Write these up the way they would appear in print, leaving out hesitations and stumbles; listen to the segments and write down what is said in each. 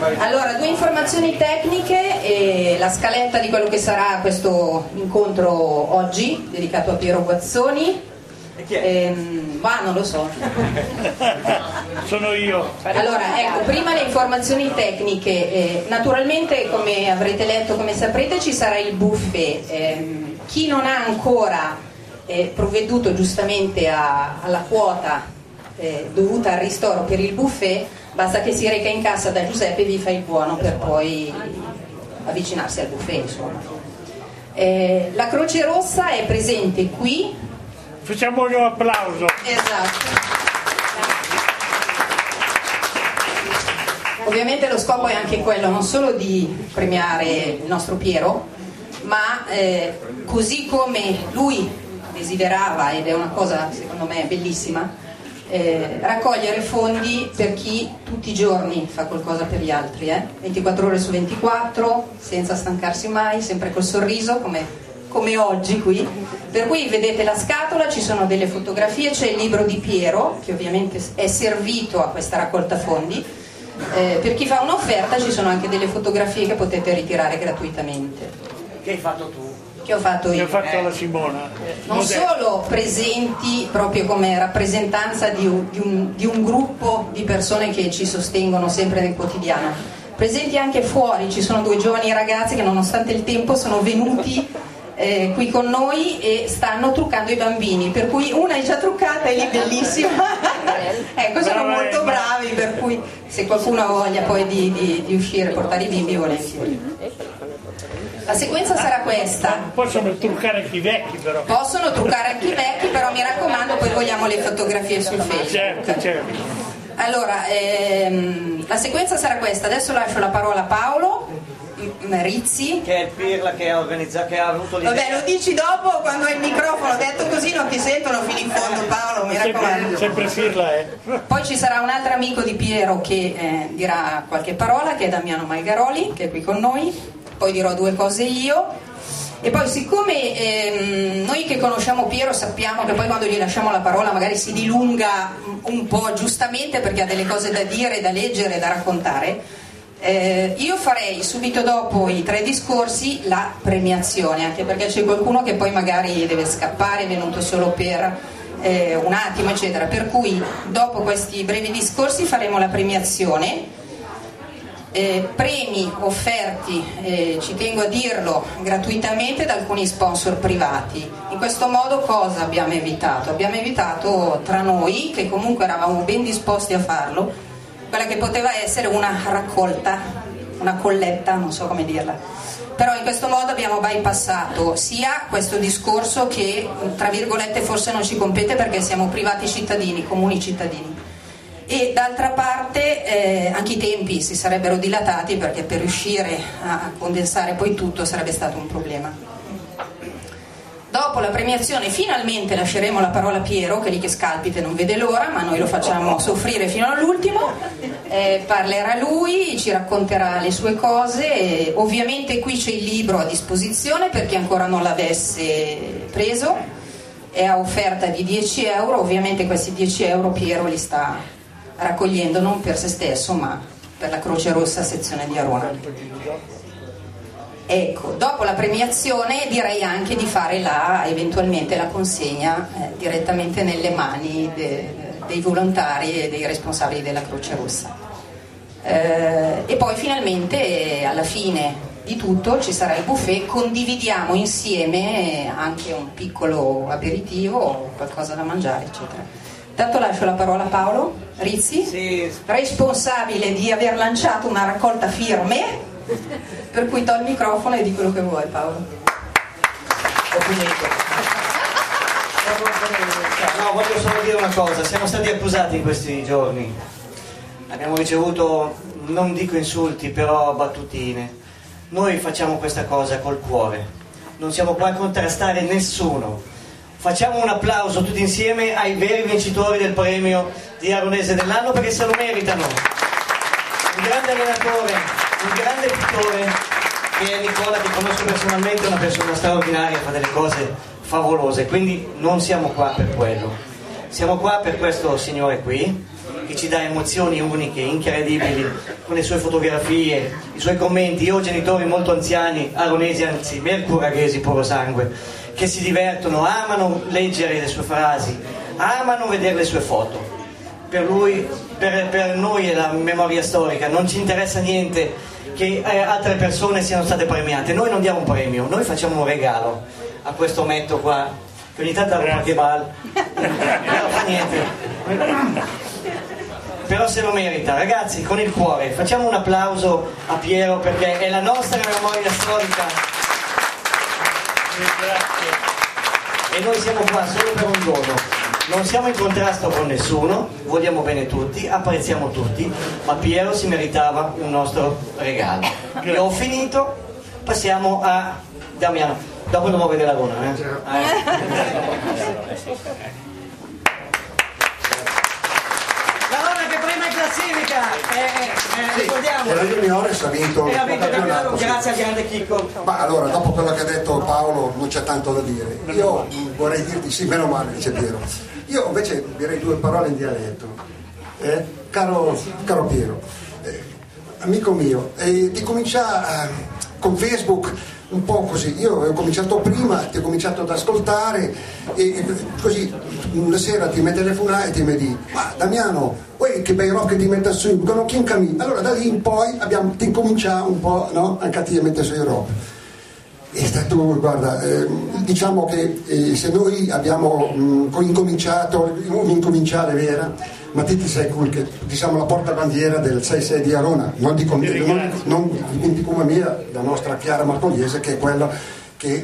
Allora, due informazioni tecniche e la scaletta di quello che sarà questo incontro oggi, dedicato a Piero Guazzoni. E chi è? Ma non lo so. Sono io. Allora, ecco, prima le informazioni tecniche. Naturalmente, come avrete letto, come saprete, ci sarà il buffet. Chi non ha ancora provveduto giustamente alla quota dovuta al ristoro per il buffet, basta che si reca in cassa da Giuseppe e vi fa il buono per poi avvicinarsi al buffet, insomma. La Croce Rossa è presente qui. Facciamogli un applauso. Esatto. Ovviamente lo scopo è anche quello non solo di premiare il nostro Piero, ma così come lui desiderava, ed è una cosa secondo me bellissima, raccogliere fondi per chi tutti i giorni fa qualcosa per gli altri, 24 ore su 24, senza stancarsi mai, sempre col sorriso, come oggi qui. Per cui vedete la scatola, ci sono delle fotografie, c'è il libro di Piero che ovviamente è servito a questa raccolta fondi. Per chi fa un'offerta ci sono anche delle fotografie che potete ritirare gratuitamente. Che hai fatto tu? Che ho fatto io. Che ha fatto la Simona. Non solo presenti proprio come rappresentanza di un gruppo di persone che ci sostengono sempre nel quotidiano, presenti anche fuori. Ci sono due giovani ragazzi che nonostante il tempo sono venuti qui con noi e stanno truccando i bambini, per cui una è già truccata, è lì bellissima. Ecco, sono molto bravi, per cui se qualcuno ha voglia poi di uscire e portare i bimbi, volentieri. La sequenza sarà questa. Possono truccare anche i vecchi, però. Possono truccare anche i vecchi, però mi raccomando, poi vogliamo le fotografie sul Facebook. Certo. Allora, la sequenza sarà questa. Adesso lascio la parola a Paolo Rizzi, che è il Pirla che ha organizzato, che ha avuto l'idea. Vabbè, lo dici dopo quando hai il microfono, detto così non ti sentono fino in fondo, Paolo, mi raccomando. Sempre Pirla, Poi ci sarà un altro amico di Piero che dirà qualche parola, che è Damiano Malgaroli, che è qui con noi. Poi dirò due cose io. E poi siccome noi che conosciamo Piero sappiamo che poi quando gli lasciamo la parola magari si dilunga un po', giustamente, perché ha delle cose da dire, da leggere, da raccontare, io farei subito dopo i 3 discorsi la premiazione, anche perché c'è qualcuno che poi magari deve scappare, è venuto solo per un attimo, eccetera. Per cui dopo questi brevi discorsi faremo la premiazione. Premi offerti, ci tengo a dirlo, gratuitamente da alcuni sponsor privati. In questo modo cosa abbiamo evitato? Abbiamo evitato tra noi, che comunque eravamo ben disposti a farlo, quella che poteva essere una raccolta, una colletta, non so come dirla. Però in questo modo abbiamo bypassato sia questo discorso che, tra virgolette, forse non ci compete perché siamo privati cittadini, comuni cittadini. E d'altra parte anche i tempi si sarebbero dilatati, perché per riuscire a condensare poi tutto sarebbe stato un problema. Dopo la premiazione finalmente lasceremo la parola a Piero, che lì che scalpite non vede l'ora, ma noi lo facciamo soffrire fino all'ultimo. Parlerà lui, ci racconterà le sue cose. Ovviamente qui c'è il libro a disposizione per chi ancora non l'avesse preso, è a offerta di 10 euro. Ovviamente questi 10 euro Piero li sta raccogliendo non per se stesso ma per la Croce Rossa sezione di Arona. Ecco, dopo la premiazione direi anche di fare eventualmente la consegna direttamente nelle mani dei volontari e dei responsabili della Croce Rossa. E poi finalmente alla fine di tutto ci sarà il buffet, condividiamo insieme anche un piccolo aperitivo o qualcosa da mangiare, eccetera. Intanto lascio la parola a Paolo Rizzi, sì, responsabile di aver lanciato una raccolta firme, per cui do il microfono e di quello che vuoi, Paolo. Ho finito. No, voglio solo dire una cosa, siamo stati accusati in questi giorni, abbiamo ricevuto, non dico insulti, però battutine. Noi facciamo questa cosa col cuore, non siamo qua a contrastare nessuno. Facciamo un applauso tutti insieme ai veri vincitori del premio di Aronese dell'anno, perché se lo meritano. Un grande allenatore, un grande pittore, che è Nicola, che conosco personalmente, è una persona straordinaria, fa delle cose favolose, quindi non siamo qua per quello, siamo qua per questo signore qui, che ci dà emozioni uniche, incredibili, con le sue fotografie, i suoi commenti. Io ho genitori molto anziani, aronesi, anzi mercuraghesi puro sangue, che si divertono, amano leggere le sue frasi, amano vedere le sue foto. Per lui, per noi è la memoria storica, non ci interessa niente che altre persone siano state premiate. Noi non diamo un premio, noi facciamo un regalo a questo ometto qua, che ogni tanto ha qualche mal, non fa niente, però se lo merita. Ragazzi, con il cuore facciamo un applauso a Piero, perché è la nostra memoria storica e noi siamo qua solo per un dono. Non siamo in contrasto con nessuno, vogliamo bene tutti, apprezziamo tutti, ma Piero si meritava un nostro regalo. Io ho finito, passiamo a Damiano. Dopo non muove la luna, La donna che prima in classifica, ricordiamo. La Juniores ha vinto il campionato. Grazie al grande Chicco. Ma allora, dopo quello che ha detto Paolo, non c'è tanto da dire. Io vorrei dirti, sì, meno male, dice Piero. Io invece direi due parole in dialetto. Caro Piero, amico mio, di cominciare con Facebook un po' così. Io ho cominciato prima, ti ho cominciato ad ascoltare e così una sera ti mi telefonai e ti mi di: ma Damiano, che bei rock che ti mette su, con chi cammin. Allora da lì in poi ti incominciamo un po', no? Anche a ti mettere sui rock. È stato, guarda, diciamo che se noi abbiamo incominciato, non incominciare vera, ma te ti sei quel che diciamo la portabandiera del 6-6 di Arona, non di come mia, la nostra Chiara Marcogliese, che è quella che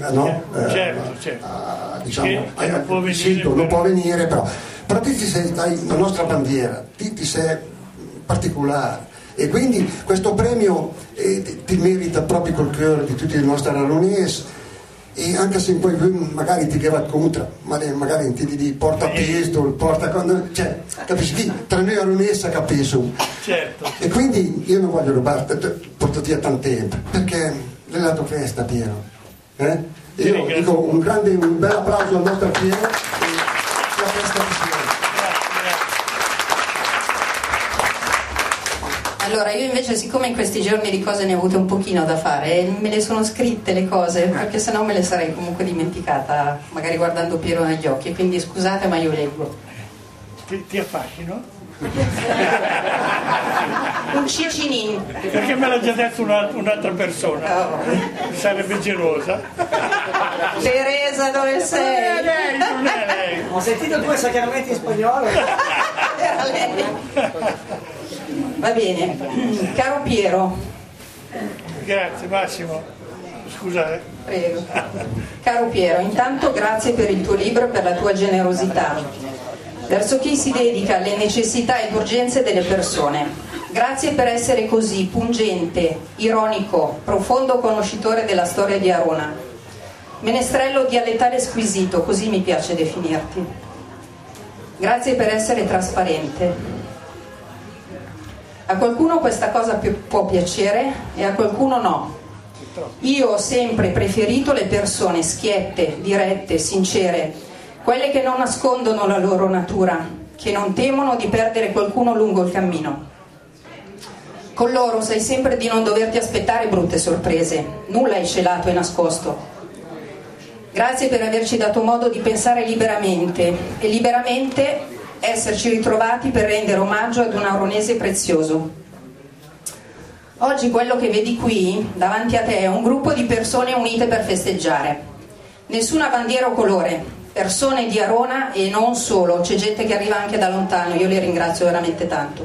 diciamo non può venire, però te ti sei la nostra bandiera, ti sei particolare. E quindi questo premio ti merita proprio col cuore di tutti i nostri aronesi, e anche se poi magari ti chiama contro, magari ti di porta pistol, cioè, capisci? Tra noi aronesi capisco. Certo. E quindi io non voglio rubarti, portati a tanto tempo, perché l'hai dato festa, Piero. Io dico un bel applauso al nostro Piero e la festa di Piero. Allora, io invece, siccome in questi giorni di cose ne ho avute un pochino da fare, me le sono scritte le cose, perché sennò me le sarei comunque dimenticata, magari guardando Piero negli occhi, quindi scusate, ma io leggo. Ti affascino? Un cicinin. Perché me l'ha già detto un'altra persona, sarebbe gelosa. Teresa, dove sei? Non è lei. Ho sentito due sacramenti in spagnolo. Era lei. Va bene, caro Piero. Grazie Massimo, scusa. Prego. Caro Piero, intanto grazie per il tuo libro e per la tua generosità verso chi si dedica alle necessità ed urgenze delle persone. Grazie per essere così pungente, ironico, profondo conoscitore della storia di Arona. Menestrello dialettale squisito, così mi piace definirti. Grazie per essere trasparente. A qualcuno questa cosa può piacere e a qualcuno no. Io ho sempre preferito le persone schiette, dirette, sincere, quelle che non nascondono la loro natura, che non temono di perdere qualcuno lungo il cammino. Con loro sai sempre di non doverti aspettare brutte sorprese, nulla è celato e nascosto. Grazie per averci dato modo di pensare liberamente e liberamente esserci ritrovati per rendere omaggio ad un aronese prezioso. Oggi quello che vedi qui davanti a te è un gruppo di persone unite per festeggiare. Nessuna bandiera o colore, persone di Arona e non solo, c'è gente che arriva anche da lontano, io li ringrazio veramente tanto.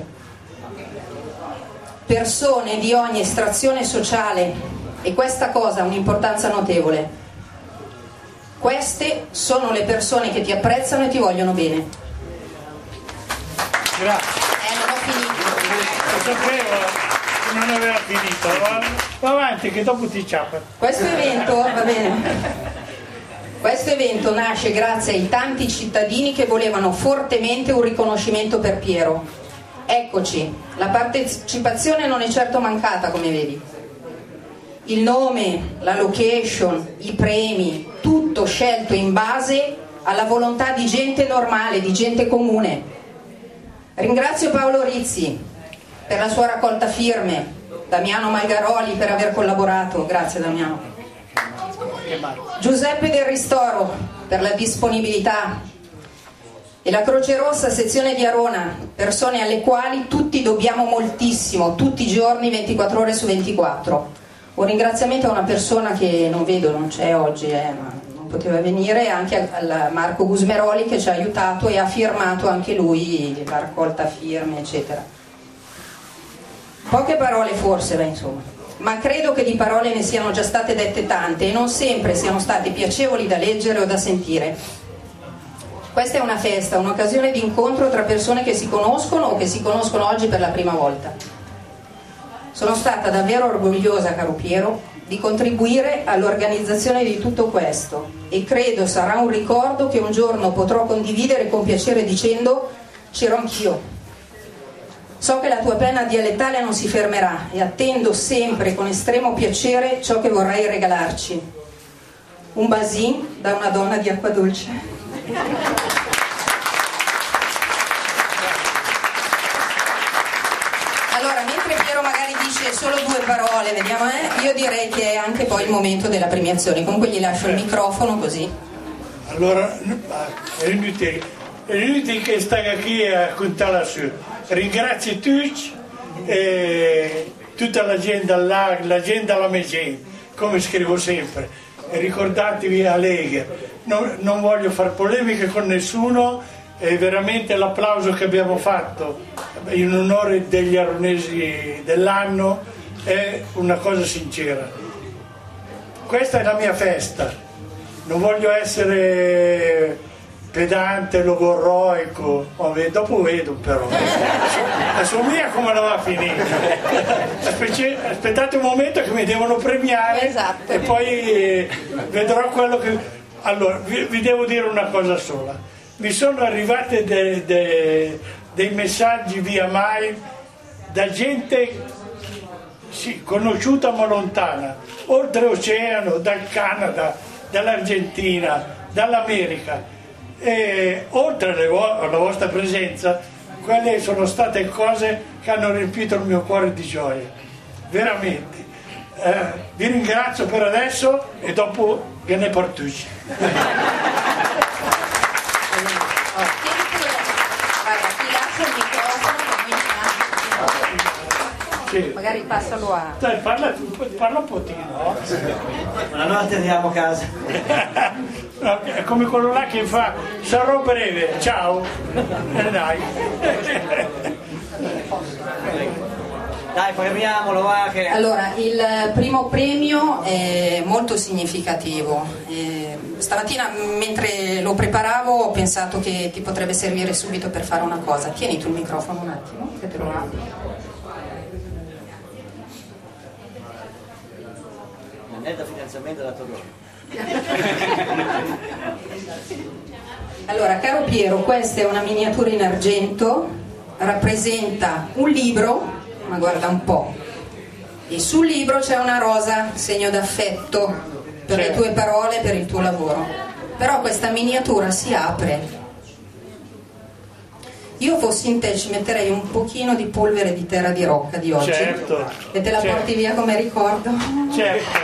Persone di ogni estrazione sociale, e questa cosa ha un'importanza notevole. Queste sono le persone che ti apprezzano e ti vogliono bene. Grazie. Non ho finito. Lo sapevo che non aveva finito. Va avanti che dopo ti ciappa. Questo evento, va bene. Questo evento nasce grazie ai tanti cittadini che volevano fortemente un riconoscimento per Piero. Eccoci, la partecipazione non è certo mancata, come vedi. Il nome, la location, i premi, tutto scelto in base alla volontà di gente normale, di gente comune. Ringrazio Paolo Rizzi per la sua raccolta firme, Damiano Malgaroli per aver collaborato, grazie Damiano, Giuseppe Del Ristoro per la disponibilità e la Croce Rossa sezione di Arona, persone alle quali tutti dobbiamo moltissimo, tutti i giorni, 24 ore su 24. Un ringraziamento a una persona che non vedo, non c'è oggi, ma non poteva venire, anche a Marco Gusmeroli che ci ha aiutato e ha firmato anche lui la raccolta firme, eccetera. Poche parole forse, insomma, ma credo che di parole ne siano già state dette tante e non sempre siano state piacevoli da leggere o da sentire. Questa è una festa, un'occasione di incontro tra persone che si conoscono o che si conoscono oggi per la prima volta. Sono stata davvero orgogliosa, caro Piero, di contribuire all'organizzazione di tutto questo e credo sarà un ricordo che un giorno potrò condividere con piacere dicendo c'ero anch'io. So che la tua penna dialettale non si fermerà e attendo sempre con estremo piacere ciò che vorrai regalarci. Un basin da una donna di acqua dolce. Allora, mentre Piero magari dice solo 2 parole, vediamo, io direi che è anche poi il momento della premiazione, comunque gli lascio il microfono così. Allora, è inutile che stai qui a contare su. Ringrazio tutti e tutta la gente là, la gente alla Megene, come scrivo sempre. E ricordatevi a Lega, non voglio fare polemiche con nessuno, è veramente l'applauso che abbiamo fatto in onore degli aronesi dell'anno è una cosa sincera. Questa è la mia festa, non voglio essere pedante, logorroico, dopo vedo però la sua mia come la va a finire. Aspettate un momento che mi devono premiare, esatto. E poi vedrò quello che... Allora, vi devo dire una cosa sola, mi sono arrivate dei messaggi via mail da gente sì, conosciuta ma lontana, oltreoceano, dal Canada, dall'Argentina, dall'America. E oltre alla vostra presenza, quelle sono state cose che hanno riempito il mio cuore di gioia, veramente. Vi ringrazio per adesso e dopo viene Portucci. Sì. Magari passalo a... Dai, parla un pochino. Buonanotte, andiamo a casa. No, è come quello là che fa sarò breve, ciao. Dai. Dai, premiamolo, va che... Allora, il primo premio è molto significativo. Stamattina mentre lo preparavo ho pensato che ti potrebbe servire subito per fare una cosa. Tieni tu il microfono un attimo, che te lo apro. Da finanziamento da Todoro. Allora, caro Piero, questa è una miniatura in argento, rappresenta un libro, ma guarda un po', e sul libro c'è una rosa, segno d'affetto per le tue parole, per il tuo lavoro. Però questa miniatura si apre. Io fossi in te ci metterei un pochino di polvere di terra di rocca di oggi, certo, e te la porti via come ricordo. Certo.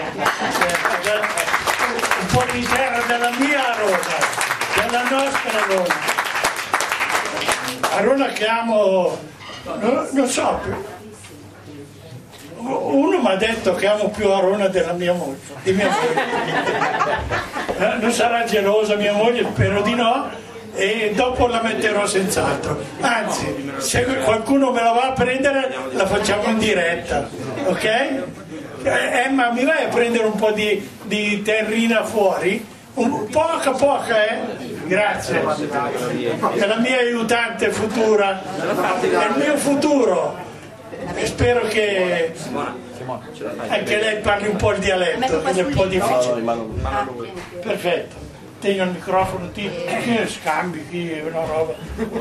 Un po' di terra della mia Arona, della nostra Arona. Arona che amo, non so, uno mi ha detto che amo più Arona della mia moglie, di mia moglie. Non sarà gelosa mia moglie, spero di no. E dopo la metterò senz'altro, anzi se qualcuno me la va a prendere la facciamo in diretta, ok? Emma, mi vai a prendere un po' di terrina fuori? Poca, grazie, è la mia aiutante futura, è il mio futuro e spero che anche lei parli un po' il dialetto, che è un po' difficile. Perfetto. Tengo il microfono, ti scambi qui, è una roba.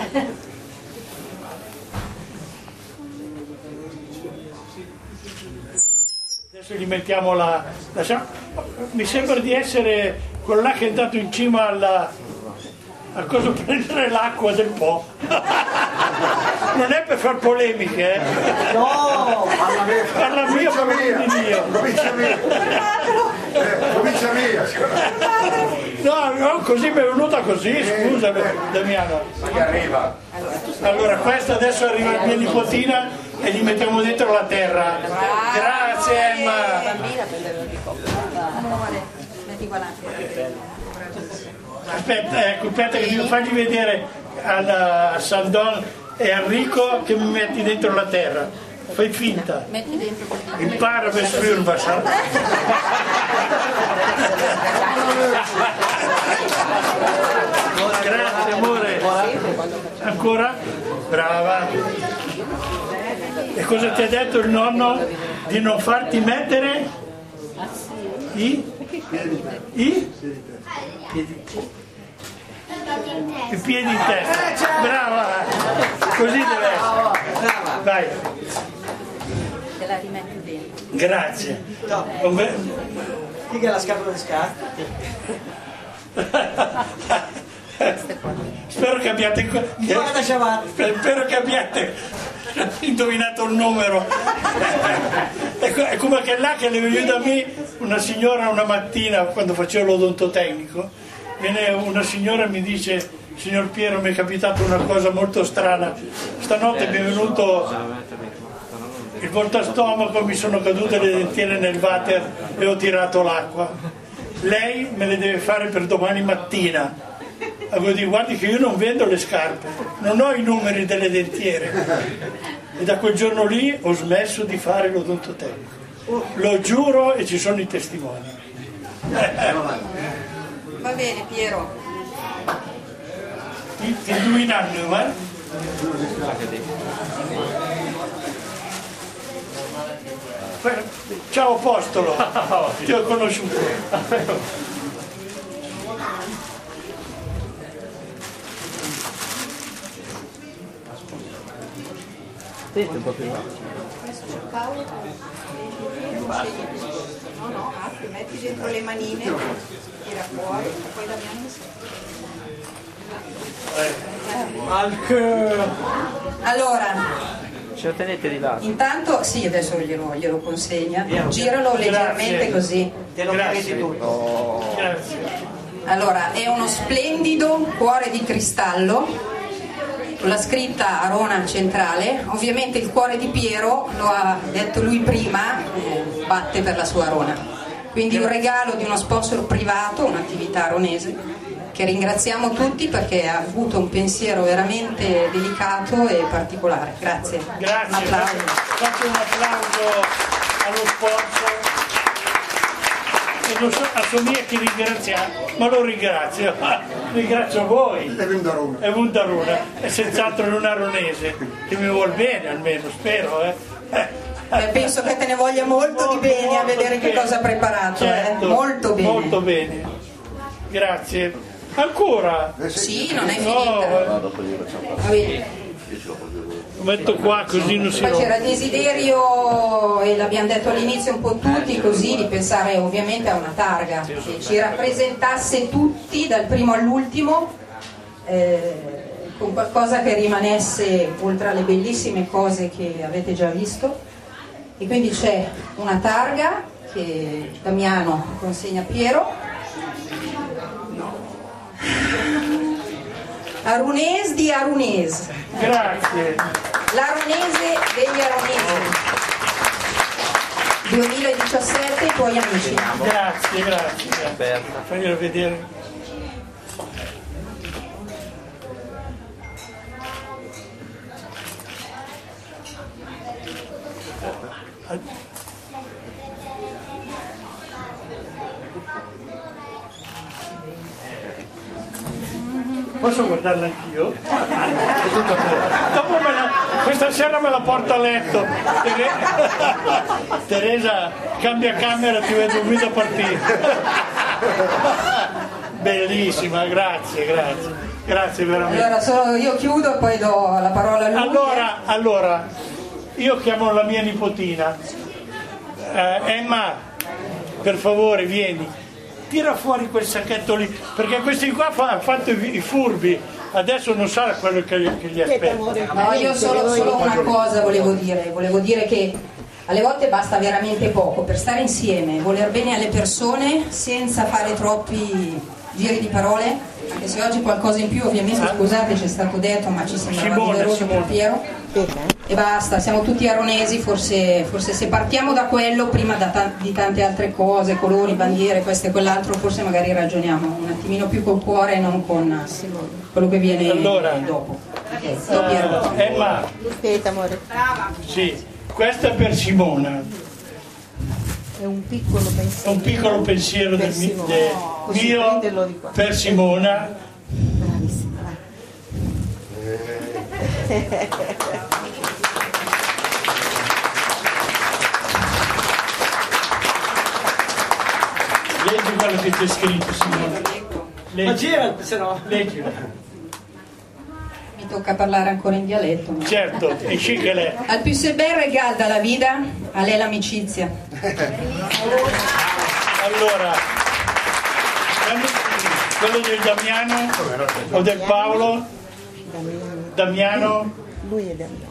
Adesso gli mettiamo mi sembra di essere quello là che è andato in cima a cosa prendere l'acqua del Po. non è per far polemiche, No! parla mia, Provincia mia. no, così mi è venuta così, scusa Damiano. Allora questa adesso arriva la mia nipotina e gli mettiamo dentro la terra. Grazie Emma. Amore, metti qua la Aspetta che devo fargli vedere a Sandon e a Enrico che mi metti dentro la terra. Fai finta. metti dentro così. Impara per sfirba, sa? Grazie amore. Ancora? Brava. E cosa ti ha detto il nonno? Di non farti mettere i piedi in testa. Brava. Così deve essere. Vai. Te la rimetti dentro. Grazie. Chi che ha la scatola di scarpe? Spero che abbiate spero che abbiate indovinato il numero. È come che là che le veniva da me una signora una mattina quando facevo l'odontotecnico, viene una signora e mi dice: signor Piero, mi è capitata una cosa molto strana, stanotte mi è venuto il voltastomaco, mi sono cadute le dentiere nel water e ho tirato l'acqua, lei me le deve fare per domani mattina. Avevo detto: guardi che io non vendo le scarpe, non ho i numeri delle dentiere. E da quel giorno lì ho smesso di fare l'odontotecnico, lo giuro, e ci sono i testimoni. Va bene Piero. Ti indovinano, eh? Ciao Apostolo, ti ho conosciuto. Paolo, no, apri, metti dentro le manine, tira fuori, poi Damiano allora, ce lo tenete di là? intanto sì, adesso glielo consegna, giralo leggermente così. Te lo meriti tutto. Grazie. Allora, è uno splendido cuore di cristallo con la scritta Arona centrale. Ovviamente il cuore di Piero, lo ha detto lui prima, batte per la sua Arona. Quindi un regalo di uno sponsor privato, un'attività aronese, che ringraziamo tutti perché ha avuto un pensiero veramente delicato e particolare. Grazie. Grazie. Un applauso. Fate un applauso allo sponsor. E non so, a Somia chi ringrazia, ma lo ringrazio. Ringrazio voi. È Vundaruna. È senz'altro un aronese che mi vuol bene, almeno, spero. Penso che te ne voglia molto di bene a vedere che cosa ha preparato. Certo, Molto bene. Molto bene. Grazie. Ancora? Sì, non è finita. No, Va bene. lo metto qua così non si Poi c'era rompe. il desiderio, e l'abbiamo detto all'inizio un po' tutti così, di pensare ovviamente a una targa che ci rappresentasse tutti dal primo all'ultimo, con qualcosa che rimanesse oltre alle bellissime cose che avete già visto. E quindi c'è una targa che Damiano consegna a Piero, Arunese di Arunese, Grazie. l'Aronese degli Aronesi 2017, i tuoi amici. Grazie. Aperta. Faglielo vedere. Posso guardarla anch'io? Dopo questa sera me la porto a letto. Teresa, cambia camera, ti vedo subito a partire. Bellissima, grazie veramente. Allora solo io chiudo e poi do la parola a lui. Allora, io chiamo la mia nipotina. Emma, per favore vieni. Tira fuori quel sacchetto lì, perché questi qua hanno fatto i furbi, adesso non sa quello che gli aspetta. No, io solo una cosa volevo dire che alle volte basta veramente poco per stare insieme, voler bene alle persone senza fare troppi giri di parole, anche se oggi qualcosa in più ovviamente, scusate, c'è stato detto, ma ci sembrava doveroso per Piero. E basta, siamo tutti aronesi, forse se partiamo da quello prima di tante altre cose, colori, bandiere, questo e quell'altro, forse magari ragioniamo un attimino più col cuore e non con quello che viene dopo. Emma, aspetta amore, sì, questa è per Simona. è un piccolo pensiero, Un piccolo pensiero per mio per Simona. Bravissima. Leggi quello che c'è scritto, Simona. Ma gira, se no. Leggilo. Mi tocca parlare ancora in dialetto. Ma... Certo, e che lei. Al più se ben regalo dalla vita, a lei l'amicizia. Allora, quello del Damiano o del Paolo? Damiano? Lui è Damiano.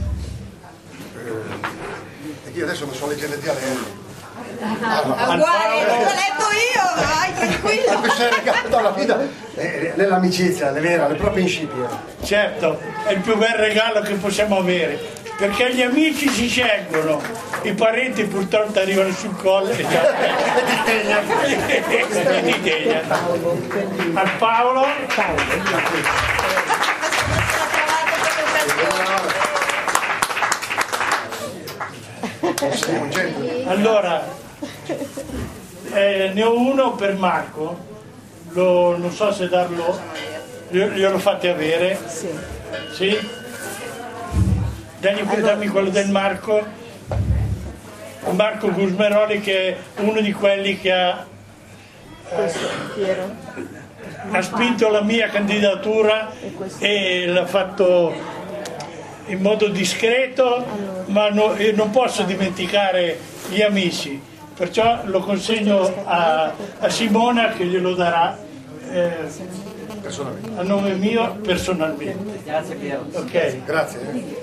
Io adesso non so leggere il dialetto. Uguale, l'ho letto io, vai tranquillo. Mi sei regalato la vita, l'amicizia, è vera, le proprie incipie. Certo, è il più bel regalo che possiamo avere, perché gli amici si scelgono, i parenti purtroppo arrivano sul colle e già di tegna. Al Paolo? Allora, ne ho uno per Marco, non so se darlo, glielo fate avere. Sì? Dammi quello del Marco Gusmeroli, che è uno di quelli che ha spinto la mia candidatura e l'ha fatto in modo discreto, ma io non posso dimenticare gli amici, perciò lo consegno a Simona, che glielo darà a nome mio personalmente. Grazie Piero. Ok. Grazie.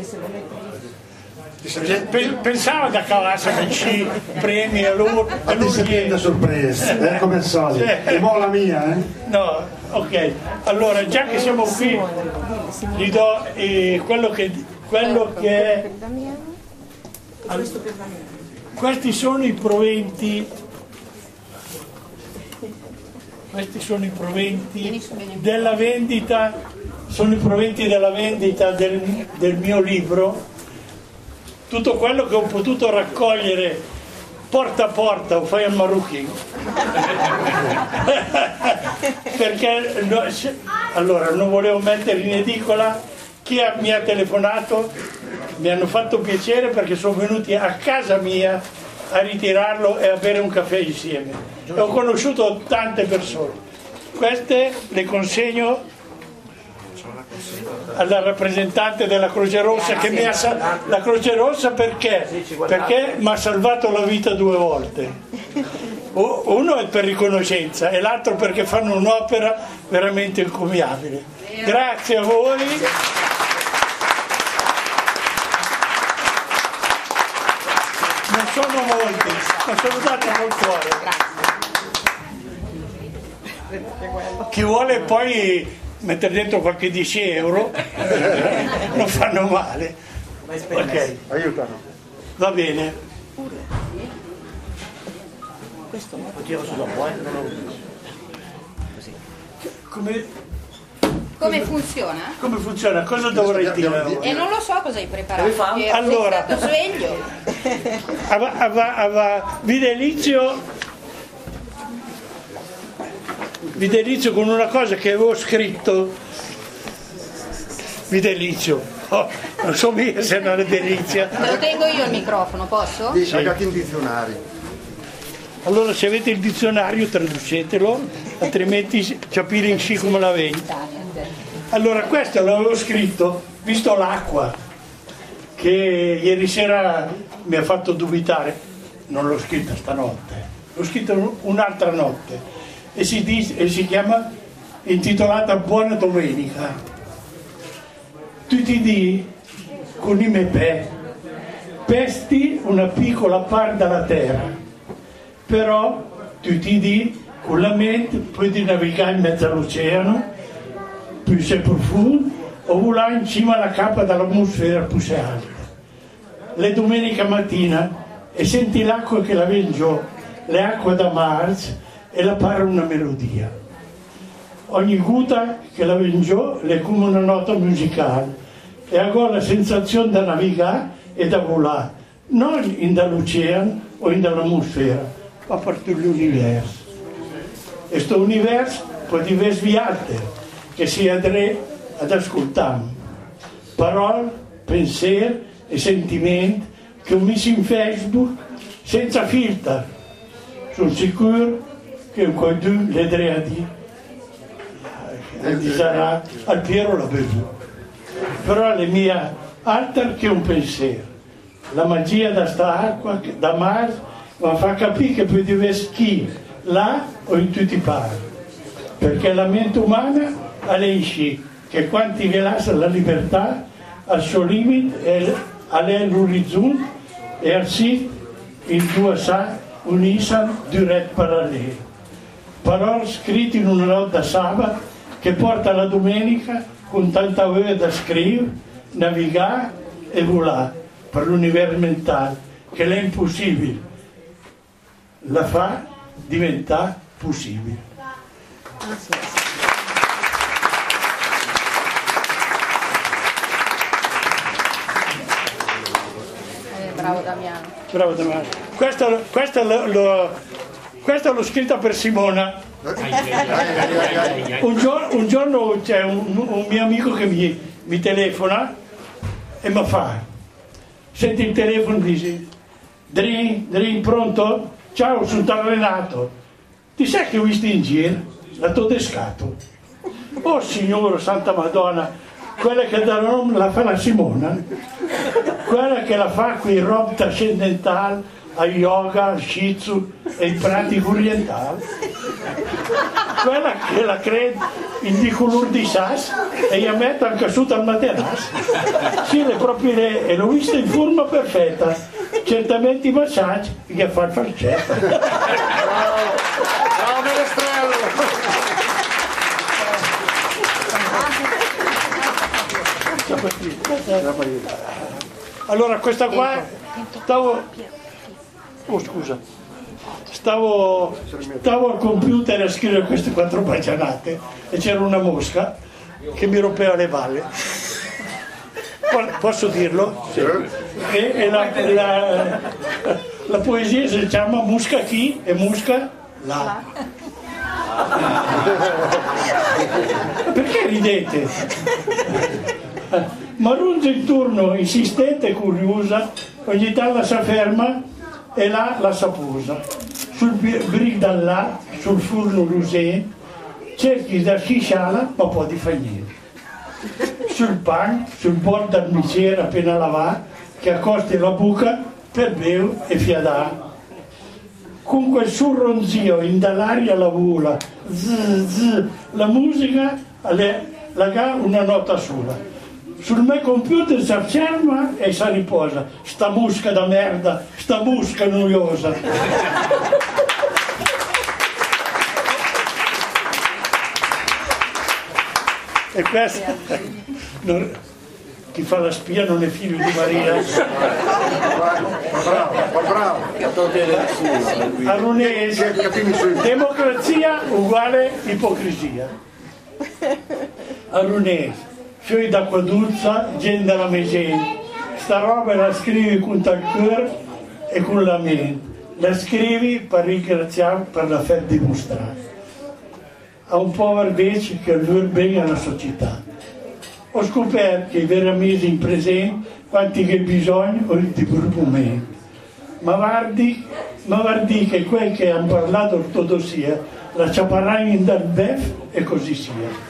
Pensavo da cavasse che ci premi a lui. Sempre sorpresa, come al solito. E mo la mia, No, ok. Allora, già che siamo qui, gli do quello che è. Questi sono i proventi. Questi sono i proventi della vendita. Sono i proventi della vendita del mio libro. Tutto quello che ho potuto raccogliere porta a porta, o fai al Marucchi. Perché allora non volevo mettere in edicola. Chi mi ha telefonato mi hanno fatto piacere, perché sono venuti a casa mia a ritirarlo e a bere un caffè insieme. E ho conosciuto tante persone. Queste le consegno alla rappresentante della Croce Rossa, che mi ha la Croce Rossa perché mi ha salvato la vita 2 volte. Uno è per riconoscenza e l'altro perché fanno un'opera veramente encomiabile. Grazie a voi. Non sono molti, ma sono dati col cuore. Chi vuole poi mettere dentro qualche 10 euro non fanno male. Ok, aiutano. va bene. Come funziona? Come funziona? Cosa dovrei dire? E non lo so cosa hai preparato. Allora, sei stato sveglio. Vi delizio con una cosa che avevo scritto. Vi delizio. Non so mica se non è delizia. Te lo tengo io il microfono, posso? Dici, anche in dizionario. Allora, se avete il dizionario traducetelo, altrimenti capire in sci come la vedi. Allora, questo l'avevo scritto, visto l'acqua, che ieri sera mi ha fatto dubitare. Non l'ho scritta stanotte, l'ho scritto un'altra notte. E si chiama intitolata Buona Domenica. Tutti di con i mepè, pesti una piccola parte della terra, però tutti di con la mente puoi navigare in mezzo all'oceano, più sei profondo, o volare in cima alla capa dell'atmosfera più sei alta. Le domeniche mattina e senti l'acqua che la viene giù, le acque da Mars, e la pare una melodia. Ogni gutta che la viene giù è come una nota musicale e ha la sensazione da navigare e da volare, non in dall'oceano o in dall'atmosfera, ma per tutto l'universo. E questo universo può diversi viaggi che si andrà ad ascoltare. Parole, pensieri e sentimenti che ho messo in Facebook senza filtro. Sono sicuro che qualcuno le andrà a dire. E sarà al Piero l'ha bevuto. Però le mie altro che un pensiero. La magia da sta acqua, da mare, mi fa capire che puoi diversi chi, là o in tutti i pari. Perché la mente umana alesci che quanti vi lascia la libertà al suo limite all'orizzonte e così in due sa uniscono diretto parallelo. Parole scritte in una nota sabato che porta la domenica con tanta voglia da scrivere, navigare e volare per l'universo mentale che è impossibile, la fa diventare possibile. Bravo Damiano. Bravo Damiano. Questa l'ho scritta per Simona. Un giorno c'è un mio amico che mi telefona e mi fa, senti il telefono e dice, Drin, pronto? Ciao, sono Renato. Ti sai che ho visto in giro? La todescato. Oh signore, Santa Madonna, quella che dà nome la fa la Simona, quella che la fa qui roba trascendentale, a yoga, al shih tzu e in pratiche orientali, quella che la crede in di color di sas e gli mette anche su dal materasso. Sì, è proprio lei, e l'ho vista in forma perfetta, certamente i massaggi gli fa il farcetto. Ciao Menestrello! Allora questa qua stavo al computer a scrivere queste 4 paginate e c'era una mosca che mi rompeva le balle. Posso dirlo? Sì. E la poesia si chiama Musca chi e Musca là. Perché ridete? Marunza in turno, insistente e curiosa, ogni tanto si ferma e là la saposa. Sul brick da là, sul furno rusé, cerchi da scisciala, ma poi di fa niente. Sul pan, sul bordo del bicchiere appena lavato, che accosti la buca per bere e fiadare. Con quel suo ronzio in dall'aria la vola, la musica la ga una nota sola. Sul mio computer si ferma e si riposa. Sta musca da merda, sta musca noiosa. E questo, chi fa la spia non è figlio di Maria. Bravo. Arunese, democrazia uguale ipocrisia. Arunese. Fioi d'acqua dolce, gente della megente. Sta roba la scrivi con il cuore e con la mente. La scrivi per ringraziare per la fede dimostrata. A un povero invece che allora bene alla società. Ho scoperto che i veri amici in presente, quanti che bisogno o di buon momento. Ma guardi che quel che hanno parlato ortodossia, la ciaparai in dal bef e così sia.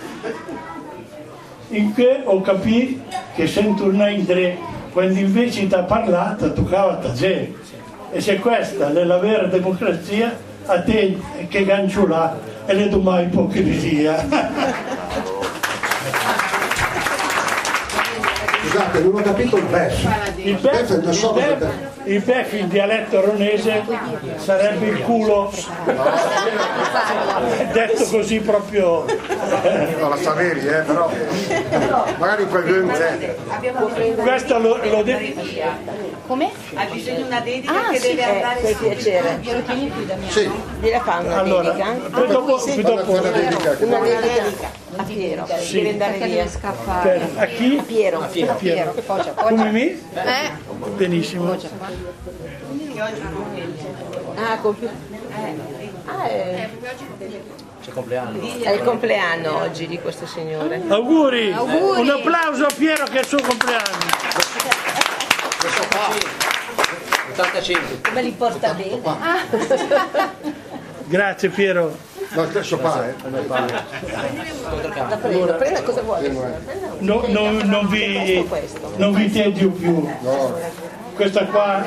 In che ho capito che se tornai in tre, quando invece ti ha parlato toccava a te. E se questa è la vera democrazia, a te che ganciula e le domani ipocrisia. Scusate, non ho capito il BEF. Il BEF in dialetto ronese sarebbe il culo, detto così proprio. No, la Saveri, però magari quel Questo lo Come? Ha bisogno di una dedica che sì, deve andare per piacere. Glielo tieni qui, Damiano? Sì. Gliela fa una allora, dedica? dopo una dedica che Una dedica a Piero, Sì. deve andare Perché via. deve scappare. a chi? A Piero. Piero, poggia, Come poggia. mi? Benissimo. Ah, è il compleanno oggi di questo signore. Auguri. Auguri. Un applauso a Piero che è il suo compleanno. 85. Come li porta bene? Grazie Piero. No, stesso pa, La prenda cosa vuole? Non vi tedio più. No. Questa qua.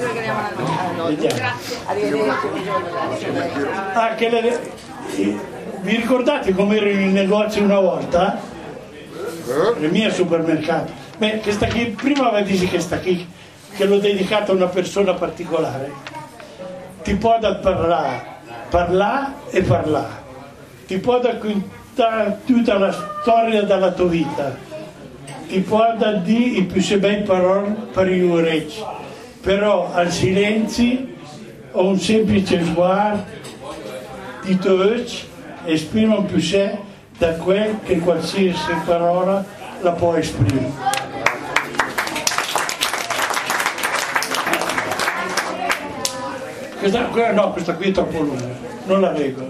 Ah, vi ricordate come erano i negozi una volta? Il mio supermercato. Beh, che sta qui, prima vi dici che sta qui, che l'ho dedicato a una persona particolare. Ti può da parlare e parlare. Ti può raccontare tutta la storia della tua vita. Ti può dire i più bei parole per gli orecchi. Però al silenzio o un semplice sguardo di tuoi occhi esprimono più sé da quel che qualsiasi parola la può esprimere. Questa qui è troppo lunga, non la leggo.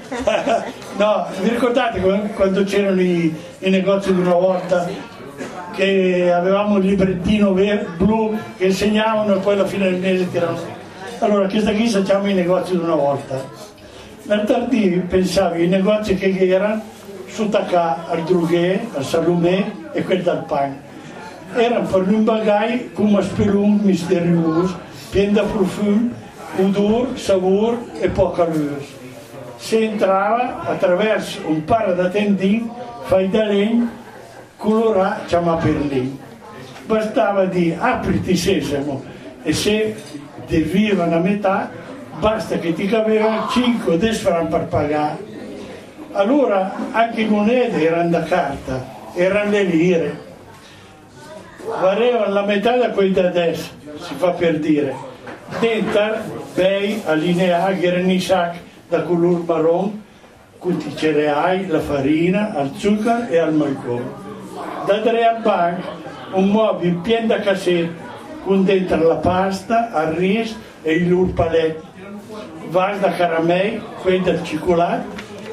No, vi ricordate quando c'erano i negozi di una volta che avevamo il librettino blu che insegnavano e poi alla fine del mese tiravano? Allora, questa qui facciamo i negozi di una volta. Nel tardi pensavi i negozi che erano su Tacà, al Drughe, al Salomè e quelli dal Pan. Erano per un bagay come spelun misterioso, pieno di profumo, odore, sapore e poca luce. Si entrava attraverso un par di tendini fai da legno colorati chiama perlini. Bastava di apriti sesamo e se devivano a metà basta che ti capeva 5 o 10 francs per pagare. Allora anche i monete erano da carta, erano le lire, valevano la metà da quelli da adesso, si fa per dire. Dentro bei allineati erano i sacchi da color marron con i cereali, la farina, al zucchero e al malcone. Da tre al banco un mobile pieno di cassette con dentro la pasta, il riso e i loro paletti, vas da caramelle, quelli del cioccolato,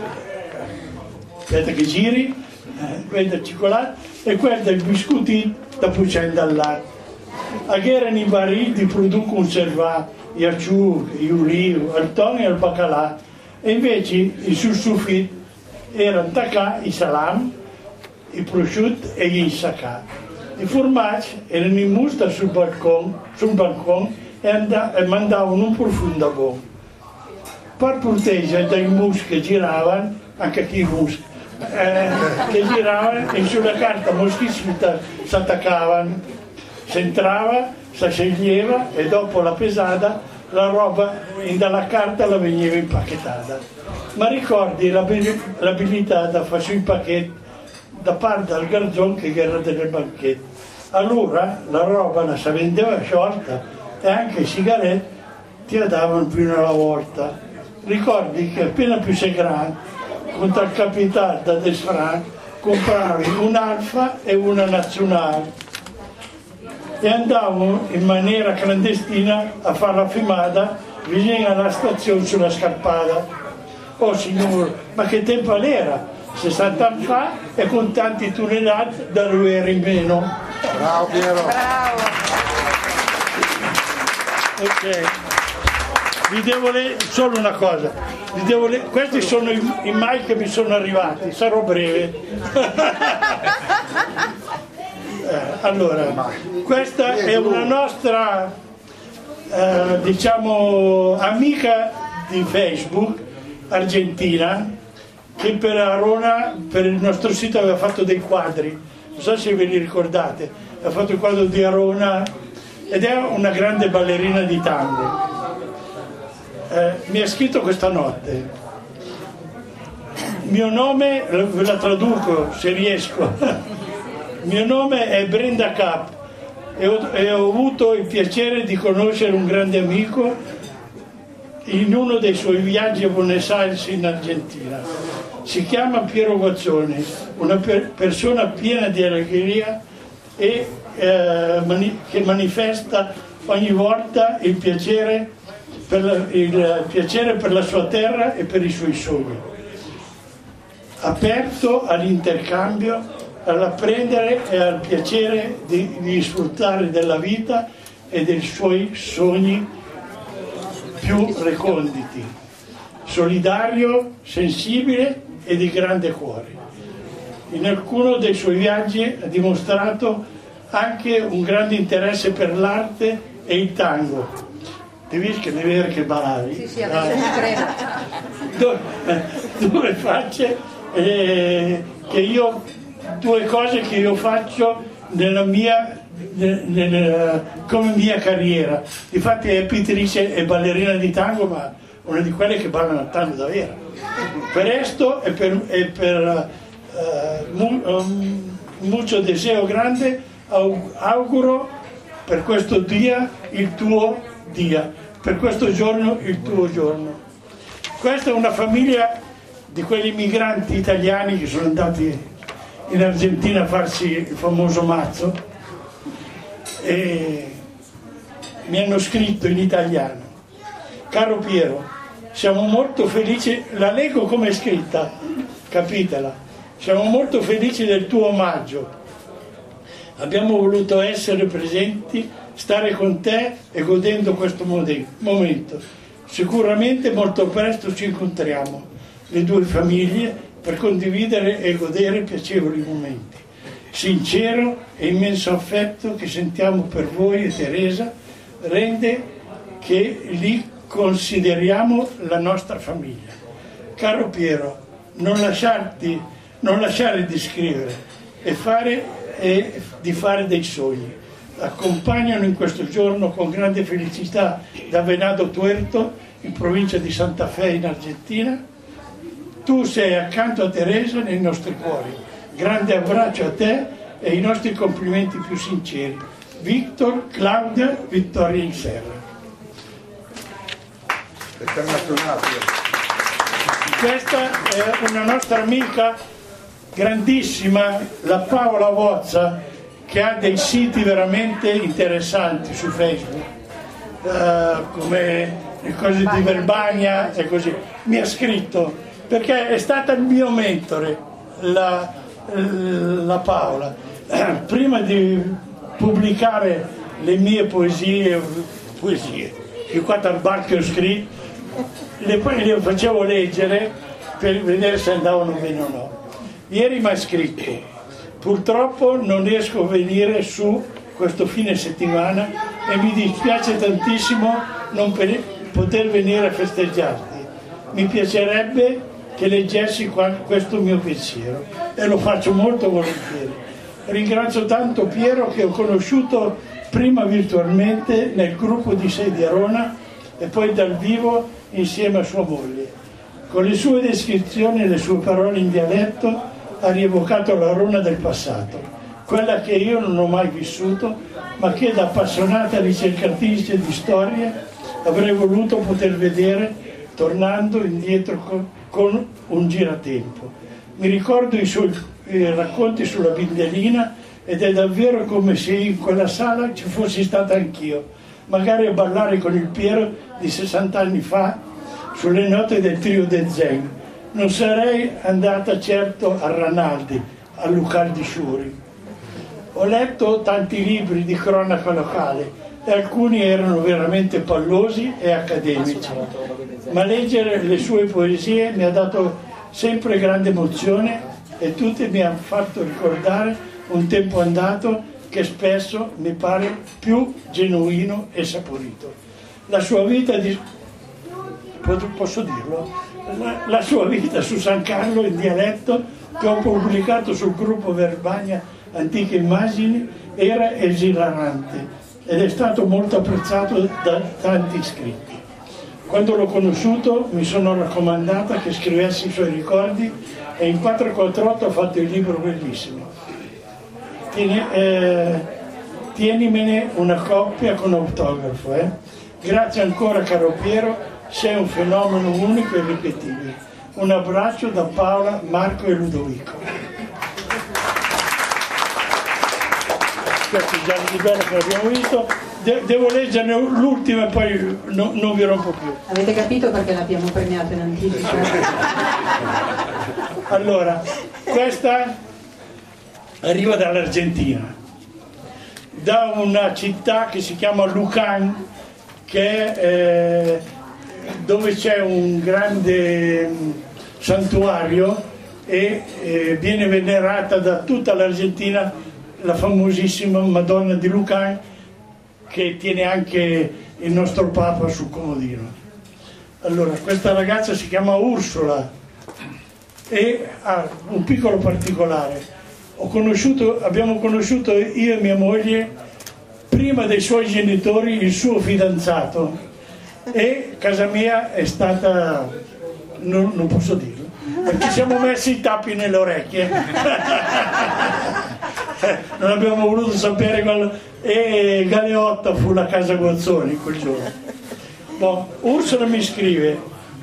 aspetta che giri, quelli del cioccolato e quelli del biscottino da pucciare al latte. Erano i barili di prodotti conservati, gli acciughe, gli ulivi, il tonno e il baccalà, e invece sul soffitto erano attaccati i salami, i prosciutti e gli insaccati. I formaggi erano in mostra sul balcone e mandavano un profumo buono. Per proteggere dai muschi che giravano, anche chi muschi, che giravano e sulla carta moschicita si attaccavano, si entrava, si sceglieva e dopo la pesata la roba dalla carta la veniva impacchettata. Ma ricordi l'abilità da fare sui pacchetti da parte del garzone che era delle banchette. Allora la roba la si vendeva sciolta e anche i sigarette ti la davano più alla volta. Ricordi che appena più sei grande, con il capitale da 10 francs, compravi un'alfa e una nazionale e andavamo in maniera clandestina a fare la filmata vicino alla stazione sulla scarpada. Oh signore, ma che tempo era? 60 anni fa e con tanti tunnellati da lui era in meno. Bravo Piero. Bravo. Ok, vi devo solo una cosa, questi sono i mail che mi sono arrivati, sarò breve. Allora, questa è una nostra diciamo amica di Facebook argentina che per Arona, per il nostro sito, aveva fatto dei quadri, non so se ve li ricordate, ha fatto il quadro di Arona ed è una grande ballerina di tango. Mi ha scritto questa notte: mio nome, ve la traduco se riesco, mio nome è Brenda Kapp e ho avuto il piacere di conoscere un grande amico in uno dei suoi viaggi a Buenos Aires in Argentina. Si chiama Piero Guazzoni, una persona piena di allegria e che manifesta ogni volta il piacere per la sua terra e per i suoi sogni, aperto all'intercambio, all'apprendere e al piacere di sfruttare della vita e dei suoi sogni più reconditi, solidario, sensibile e di grande cuore. In alcuno dei suoi viaggi ha dimostrato anche un grande interesse per l'arte e il tango. Devi vedere che ballavi. Sì, adesso mi credo. Due facce due cose che io faccio nella mia come mia carriera. Difatti è pittrice e ballerina di tango, ma una di quelle che ballano tango davvero. Per questo e per mucho deseo grande auguro per questo dia il tuo dia, per questo giorno il tuo giorno. Questa è una famiglia di quegli migranti italiani che sono andati in Argentina a farsi il famoso mazzo e mi hanno scritto in italiano: caro Piero, siamo molto felici, la leggo come è scritta, capitela, siamo molto felici del tuo omaggio, abbiamo voluto essere presenti, stare con te e godendo questo momento, sicuramente molto presto ci incontriamo, le due famiglie, per condividere e godere piacevoli momenti. Sincero e immenso affetto che sentiamo per voi e Teresa rende che li consideriamo la nostra famiglia. Caro Piero, non lasciare di scrivere e di fare dei sogni. Accompagnano in questo giorno con grande felicità da Venado Tuerto, in provincia di Santa Fe in Argentina. Tu sei accanto a Teresa nei nostri cuori. Grande abbraccio a te e i nostri complimenti più sinceri. Victor, Claudia, Vittoria in Serra. Questa è una nostra amica grandissima, la Paola Vozza, che ha dei siti veramente interessanti su Facebook, come le cose di Verbania e così. Mi ha scritto perché è stata il mio mentore, la Paola. Prima di pubblicare le mie poesie, i 4 bar che ho scritto, le facevo leggere per vedere se andavano bene o no. Ieri mi ha scritto: purtroppo non riesco a venire su questo fine settimana e mi dispiace tantissimo non poter venire a festeggiarti. Mi piacerebbe che leggessi questo mio pensiero e lo faccio molto volentieri. Ringrazio tanto Piero, che ho conosciuto prima virtualmente nel gruppo di Sei di Arona e poi dal vivo insieme a sua moglie. Con le sue descrizioni e le sue parole in dialetto ha rievocato l'Arona del passato, quella che io non ho mai vissuto, ma che da appassionata ricercatrice di storie avrei voluto poter vedere tornando indietro con un giratempo. Mi ricordo i suoi racconti sulla Bindelina ed è davvero come se in quella sala ci fossi stata anch'io, magari a ballare con il Piero di 60 anni fa sulle note del trio del Zen. Non sarei andata certo a Ranaldi, a Lucal di Sciuri. Ho letto tanti libri di cronaca locale e alcuni erano veramente pallosi e accademici, ma leggere le sue poesie mi ha dato sempre grande emozione e tutte mi hanno fatto ricordare un tempo andato che spesso mi pare più genuino e saporito. La sua vita posso dirlo, la sua vita su San Carlo in dialetto, che ho pubblicato sul gruppo Verbania Antiche Immagini, era esilarante ed è stato molto apprezzato da tanti iscritti. Quando l'ho conosciuto mi sono raccomandata che scrivessi i suoi ricordi e in 448 ho fatto il libro bellissimo. Tienimene una copia con autografo. Grazie ancora caro Piero, sei un fenomeno unico e irripetibile. Un abbraccio da Paola, Marco e Ludovico. Questo è già il livello che abbiamo visto. Devo leggerne l'ultima e poi non vi rompo più. Avete capito perché l'abbiamo premiato in anticipo? Allora, questa arriva dall'Argentina, da una città che si chiama Lucan, dove c'è un grande santuario e viene venerata da tutta l'Argentina la famosissima Madonna di Lucan, che tiene anche il nostro Papa sul comodino. Allora, questa ragazza si chiama Ursula e ha un piccolo particolare. Abbiamo conosciuto io e mia moglie, prima dei suoi genitori, il suo fidanzato, e casa mia è stata, non posso dirlo, perché siamo messi i tappi nelle orecchie. Non abbiamo voluto sapere quello, e Galeotta fu la casa Guazzoni quel giorno. Ursula mi scrive: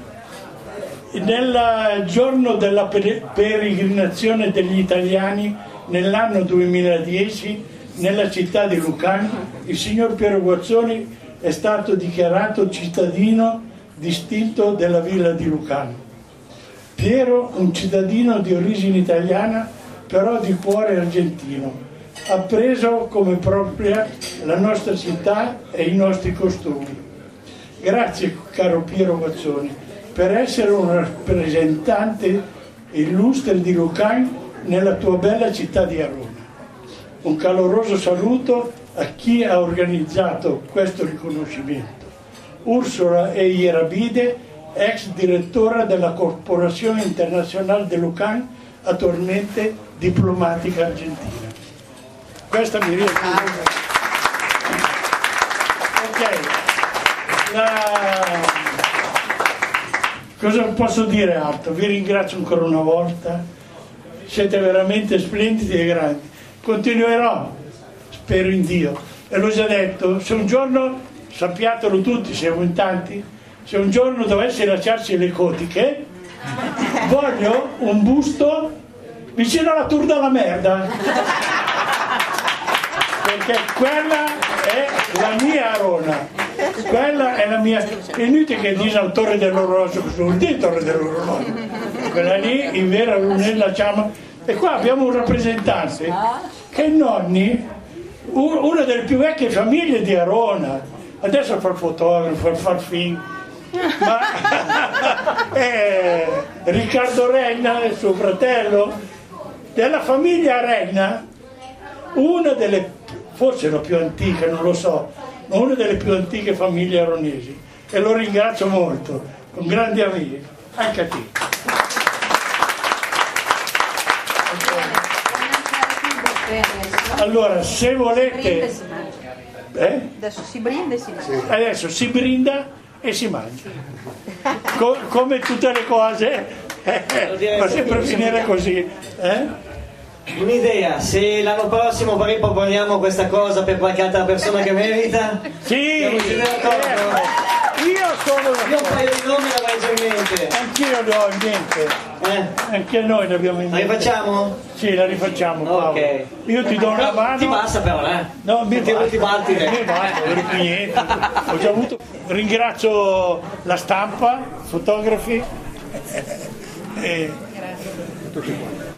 nel giorno della peregrinazione degli italiani nell'anno 2010 nella città di Lucan, il signor Piero Guazzoni è stato dichiarato cittadino distinto della villa di Lucan. Piero, un cittadino di origine italiana però di cuore argentino, ha preso come propria la nostra città e i nostri costumi. Grazie caro Piero Guazzoni per essere un rappresentante illustre di Lucan nella tua bella città di Arona. Un caloroso saluto a chi ha organizzato questo riconoscimento. Ursula Eirabide, ex direttora della Corporazione Internazionale de Lucan, attualmente diplomatica argentina. Questa mi riesce. Ok. Cosa posso dire altro? Vi ringrazio ancora una volta, siete veramente splendidi e grandi. Continuerò, spero in Dio, e l'ho già detto, se un giorno, sappiatelo tutti, siamo in tanti, se un giorno dovessi lasciarci le cotiche, voglio un busto vicino alla Tour della Merda, perché quella è la mia Arona, quella è la mia. È inutile che dica il Torre dell'Orologio, cosa vuol dire Torre dell'Orologio? Quella lì in vera lunella chiama. E qua abbiamo un rappresentante che è nonni, una delle più vecchie famiglie di Arona, adesso fa il fotografo, fa il film, ma Riccardo Regna, il suo fratello, della famiglia Regna, una delle, forse la più antica, non lo so, ma una delle più antiche famiglie aronesi, e lo ringrazio molto, un grande amico, anche a te. Allora, se volete, adesso si brinda e si mangia. Adesso si brinda e si mangia, come tutte le cose, ma sempre finire così. Un'idea, se l'anno prossimo poi proponiamo questa cosa per qualche altra persona che merita, sì, io un paio di nomi l'avrei già in mente. Anch'io ne ho in mente. Anche noi ne abbiamo in mente. La rifacciamo? Sì, la rifacciamo, Paolo. Ok. Io ti do una mano. Ti passa però, No, mi ti batti. niente. Ho già avuto. Ringrazio la stampa, fotografi. Tutti quanti.